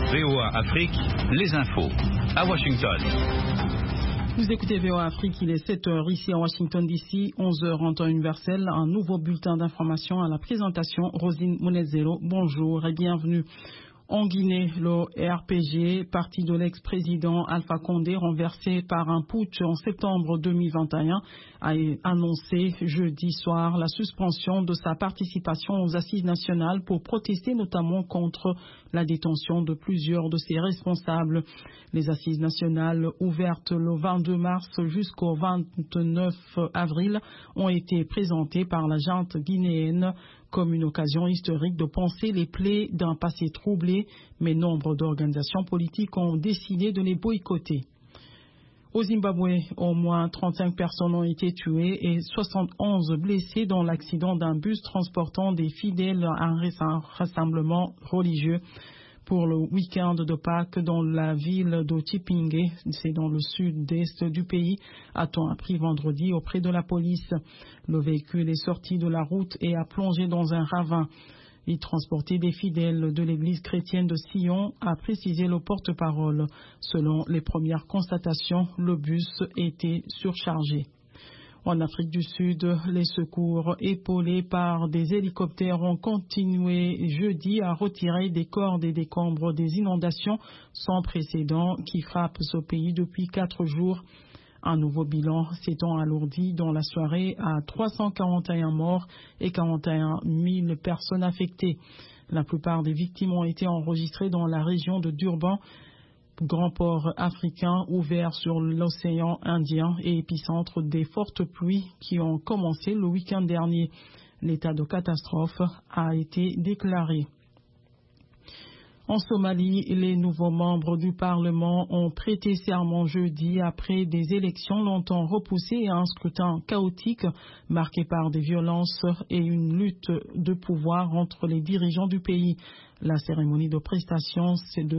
VOA Afrique, les infos. À Washington. Vous écoutez VOA Afrique, il est 7h ici à Washington DC, 11h en temps universel. Un nouveau bulletin d'information à la présentation. Rosine Monezero, bonjour et bienvenue. En Guinée, le RPG, parti de l'ex-président Alpha Condé, renversé par un putsch en septembre 2021, a annoncé jeudi soir la suspension de sa participation aux assises nationales pour protester notamment contre la détention de plusieurs de ses responsables. Les assises nationales ouvertes le 22 mars jusqu'au 29 avril ont été présentées par la junte guinéenne comme une occasion historique de panser les plaies d'un passé troublé, mais nombre d'organisations politiques ont décidé de les boycotter. Au Zimbabwe, au moins 35 personnes ont été tuées et 71 blessées dans l'accident d'un bus transportant des fidèles à un rassemblement religieux pour le week-end de Pâques dans la ville de Chipinge, c'est dans le sud-est du pays, a-t-on appris vendredi auprès de la police. Le véhicule est sorti de la route et a plongé dans un ravin. Il transportait des fidèles de l'église chrétienne de Sion, a précisé le porte-parole. Selon les premières constatations, le bus était surchargé. En Afrique du Sud, les secours épaulés par des hélicoptères ont continué jeudi à retirer des corps des décombres des inondations sans précédent qui frappent ce pays depuis 4 jours. Un nouveau bilan s'étant alourdi dans la soirée à 341 morts et 41 000 personnes affectées. La plupart des victimes ont été enregistrées dans la région de Durban, grand port africain ouvert sur l'océan Indien et épicentre des fortes pluies qui ont commencé le week-end dernier. L'état de catastrophe a été déclaré. En Somalie, les nouveaux membres du Parlement ont prêté serment jeudi après des élections longtemps repoussées et un scrutin chaotique marqué par des violences et une lutte de pouvoir entre les dirigeants du pays. La cérémonie de prestation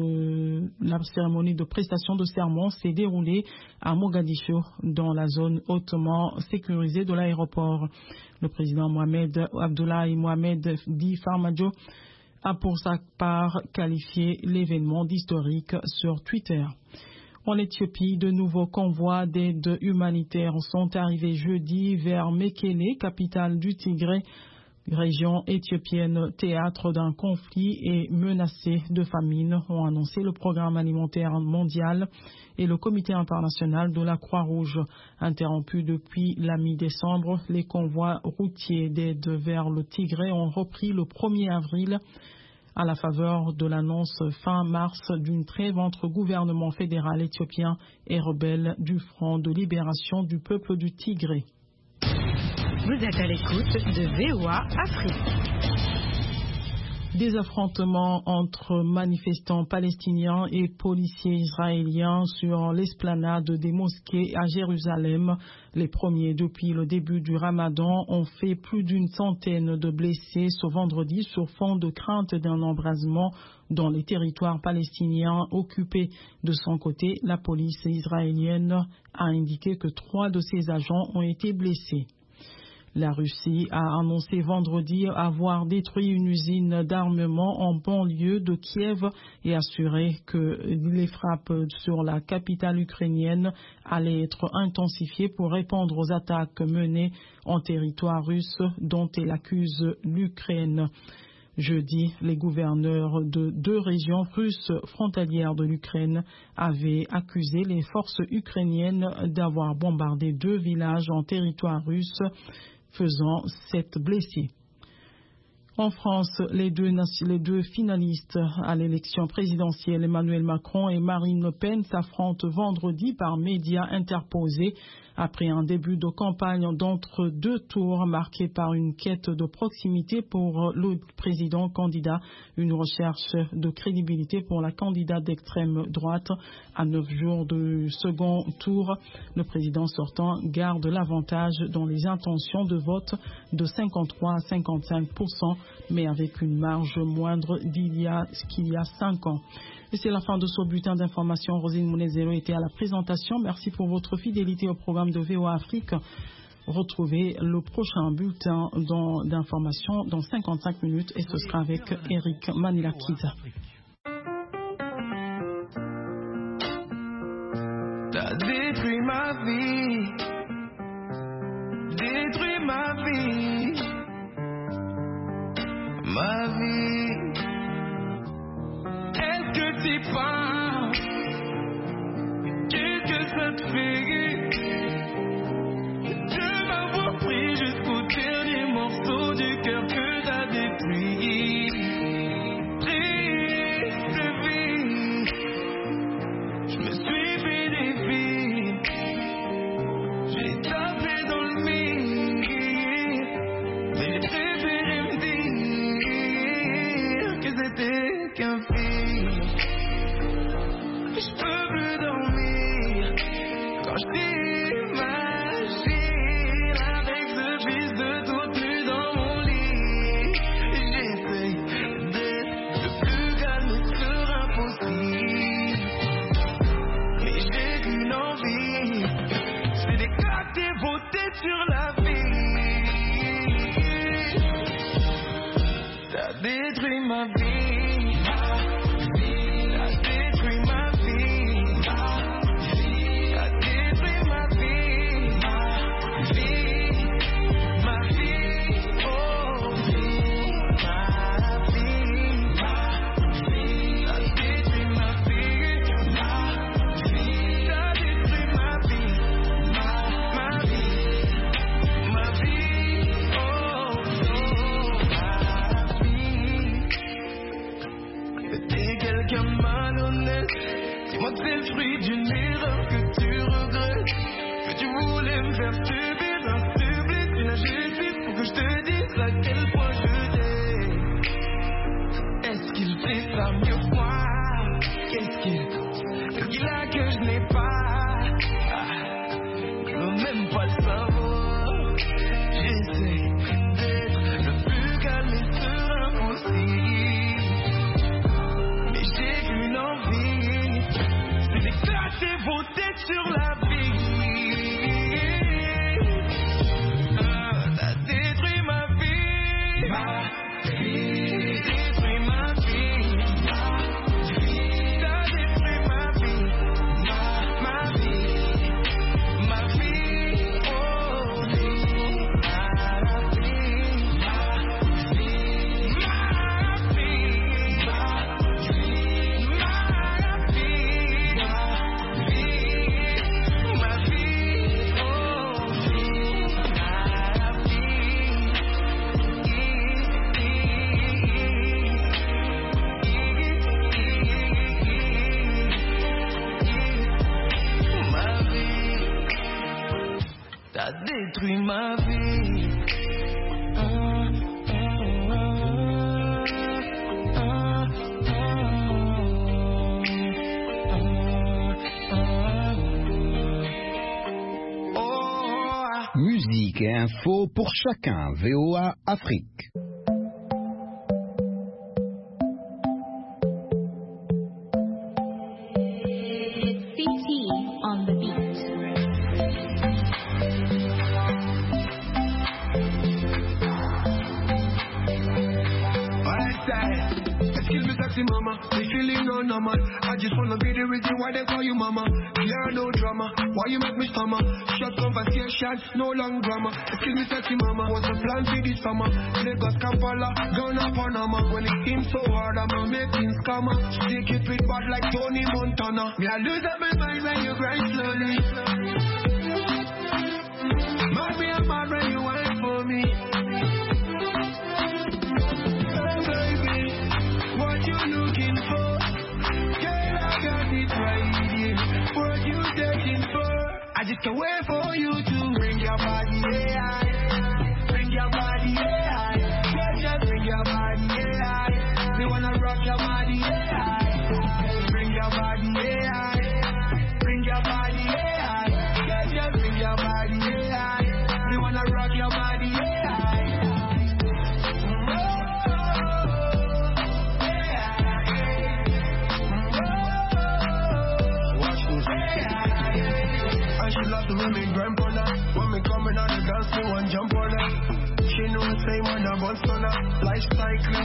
de serment s'est déroulée à Mogadiscio, dans la zone hautement sécurisée de l'aéroport. Le président Mohamed Abdoulaye Mohamed Di Farmajo a pour sa part qualifié l'événement d'historique sur Twitter. En Éthiopie, de nouveaux convois d'aide humanitaire sont arrivés jeudi vers Mekele, capitale du Tigré, région éthiopienne théâtre d'un conflit et menacée de famine, ont annoncé le Programme alimentaire mondial et le Comité international de la Croix-Rouge. Interrompus depuis la mi-décembre, les convois routiers d'aide vers le Tigré ont repris le 1er avril à la faveur de l'annonce fin mars d'une trêve entre gouvernement fédéral éthiopien et rebelles du Front de libération du peuple du Tigré. Vous êtes à l'écoute de VOA Afrique. Des affrontements entre manifestants palestiniens et policiers israéliens sur l'esplanade des mosquées à Jérusalem, les premiers depuis le début du Ramadan, ont fait plus d'une centaine de blessés ce vendredi sur fond de crainte d'un embrasement dans les territoires palestiniens occupés. De son côté, la police israélienne a indiqué que 3 de ses agents ont été blessés. La Russie a annoncé vendredi avoir détruit une usine d'armement en banlieue de Kiev et assuré que les frappes sur la capitale ukrainienne allaient être intensifiées pour répondre aux attaques menées en territoire russe dont elle accuse l'Ukraine. Jeudi, les gouverneurs de 2 régions russes frontalières de l'Ukraine avaient accusé les forces ukrainiennes d'avoir bombardé 2 villages en territoire russe, faisant 7 blessés. En France, les deux finalistes à l'élection présidentielle, Emmanuel Macron et Marine Le Pen, s'affrontent vendredi par médias interposés après un début de campagne d'entre 2 tours marqué par une quête de proximité pour le président candidat, une recherche de crédibilité pour la candidate d'extrême droite. À 9 jours du second tour, le président sortant garde l'avantage dans les intentions de vote de 53 à 55%, mais avec une marge moindre qu'il y a 5 ans. Et c'est la fin de ce bulletin d'information. Rosine Monezero était à la présentation. Merci pour votre fidélité au programme de VOA Afrique. Retrouvez le prochain bulletin d'information dans 55 minutes et ce sera avec Eric Manilakiza. ma vie. Est-ce que tu penses? Qu'est-ce que ça te fait? De m'avoir pris jusqu'au dernier morceau du cœur que t'as détruit. Triste vie, je me suis fait des vies. J'ai tapé dans le mire, mais j'ai préféré me dire que c'était qu'un film. Je peux plus dormir quand je t'imagine avec ce fils de toute nue dans mon lit. J'essaie d'être le plus calme sur impossible, mais j'ai qu'une envie, c'est d'éclater vos têtes sur la vie. T'as détruit ma vie. Dis-moi que c'est le fruit d'une erreur que tu regrettes, que tu voulais me faire subir un supplice, une injustice pour que je te dise à quel point je t'aime. Est-ce qu'il fait ça mieux que moi? Qu'est-ce qu'il a que je n'ai pas? Je veux même pas le savoir. J'essaie d'être le plus calme et serein possible, mais j'ai qu'une envie, c'est d'éclater vos têtes sur la vie. T'as détruit ma vie, détruit ma vie, t'as détruit ma vie, ma vie, oh, t'as détruit ma vie. Musique et info pour chacun. VOA Afrique. CT on the beat. Excuse me, sexy mama, this feeling no normal. I just wanna be the reason why they call you mama. Clear no drama, why you make me stammer? Short conversation, no long drama. Excuse me, sexy mama, what's the plan for this summer? Lagos, Kampala, Ghana, Panama. When it seems so hard, I'ma make things calmer. Stick it with bad like Tony Montana. Me, I lose up my mind when you grind slowly. Mommy, I'm mad when you wait for me. What you looking for? Girl, I got it right here. What you searching for? I just can't wait for you to bring your body, yeah. Bring your body, yeah. Just bring your body, yeah. We wanna rock your body, yeah. Bring your body, yeah. Bring your body, yeah. Just bring your body, yeah. We wanna rock your body, yeah. She loves to remain grandpa. When me coming out the dance, she want jump on her. She know the same when I bust on her. Life cycling,